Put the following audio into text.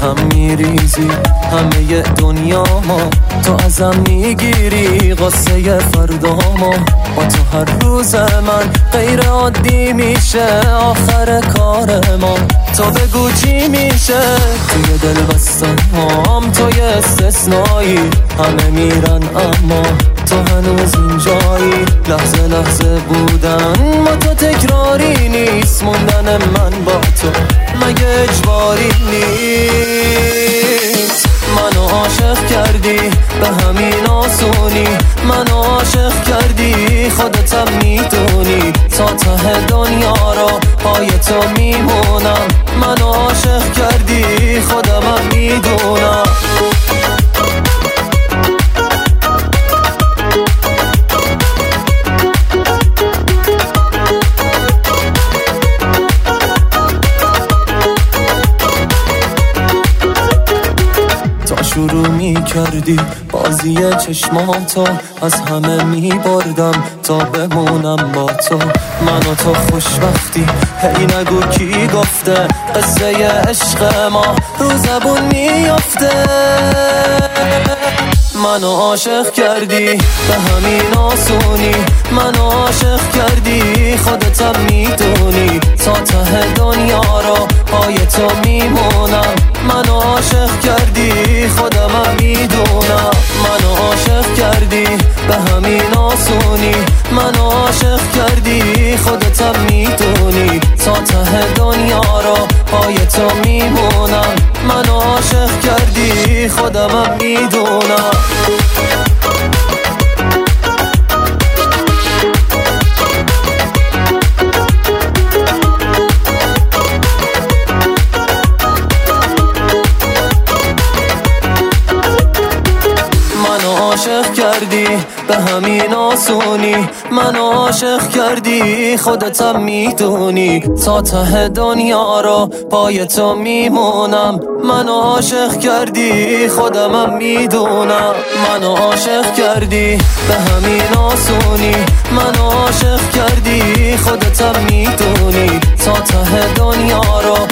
هم میریزی همه دنیا ما، تو ازم میگیری قصه فردا ما. با تو هر روز من غیر عادی میشه آخر کار ما. تو بگو چی میشه توی دل بستم، توی استثنایی همه میرن اما تو هنوز اینجایی. لحظه لحظه بودن ما تو تکراری نیست، موندن من با تو مگه اجباری نیست. منو عاشق کردی به همین آسونی، منو عاشق کردی خودتم میدونی. تا ته دنیا رو پای تو میمونم، منو عاشق کردی خودمم میدونم. شروع می کردی بازی چشماتو، از همه می بردم تا بمونم با تو. من و تو خوشبختی هی نگو کی گفته، قصه عشق ما رو زبون میافته. منو عاشق کردی به همین آسونی، منو عاشق کردی خودتم میدونی. تا ته دنیا رو پای تو میمونم، منو عاشق کردی خودمم میدونم. منو عاشق کردی به همین آسونی، منو عاشق کردی خودتم میدونی. تا ته دنیا رو پای تو میمونم، منو عاشق کردی خودمم میدونم. عاشق کردی به همین آسونی، منو عاشق کردی خودتم میدونی. تا ته دنیا رو پای تو میمونم، منو عاشق کردی خودمم میدونم. منو عاشق کردی به همین آسونی، منو عاشق کردی خودتم میدونی. تا ته دنیا رو